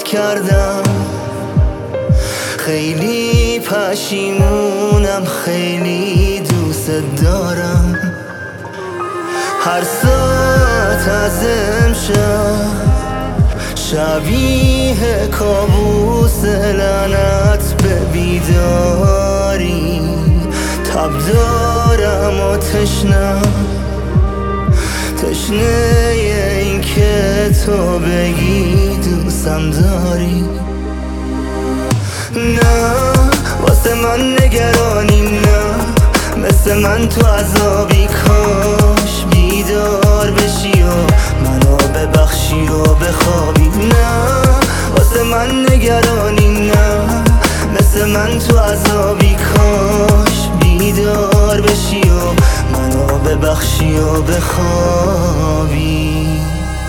کردم. خیلی پشیمونم، خیلی دوست دارم. هر ساعت از امشب شبیه کابوس لعنت به بیداری. تب دارم و تشنه این که تو بگی دوستم داری. نه واسه من نگرانی، نه مثل من تو عذابی. کاش بیدار بشی و منو ببخشی و بخوابی. نه واسه من نگرانی، نه مثل من تو عذابی. کاش بیدار بشی و منو ببخشی و بخوابی.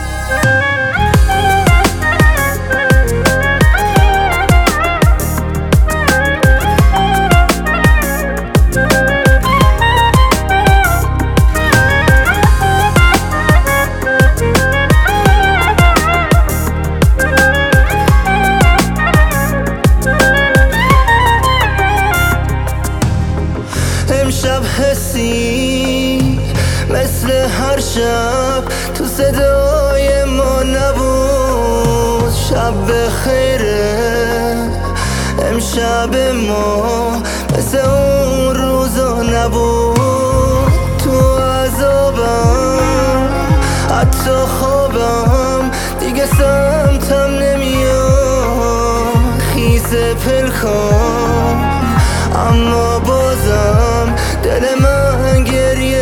امشب حسی مثل هر شب تو صدای ما نبود. شب بخیره امشب ما مثل اون روزا نبود. تو عذابم حتی خوابم دیگه سمتم نمیاد. خیزه پلکام اما بازم دل من گریه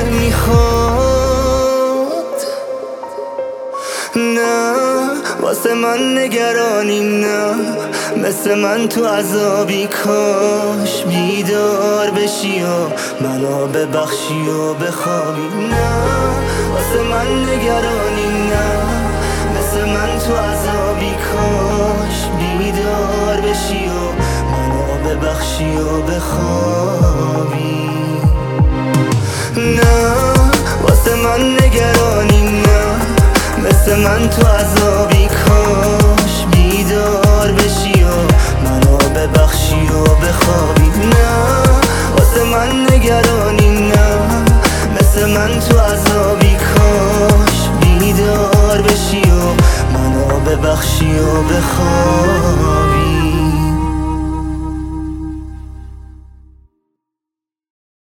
میخواد. نه واسه من نگرانی، نه مثل من تو عذابی. کاش بیدار بشی و منو ببخشی و بخوابی. نه واسه من نگرانی، نه مثل من تو عذابی. کاش بیدار بشی و منو ببخشی و بخوابی. نه واسه من نگرانی، نه مثل من تو عذابی. کاش بیدار بشی و منو ببخشی و بخوابی. نه واسه من نگرانی، نه مثل من تو عذابی. کاش بیدار بشی و منو ببخشی و بخوابی.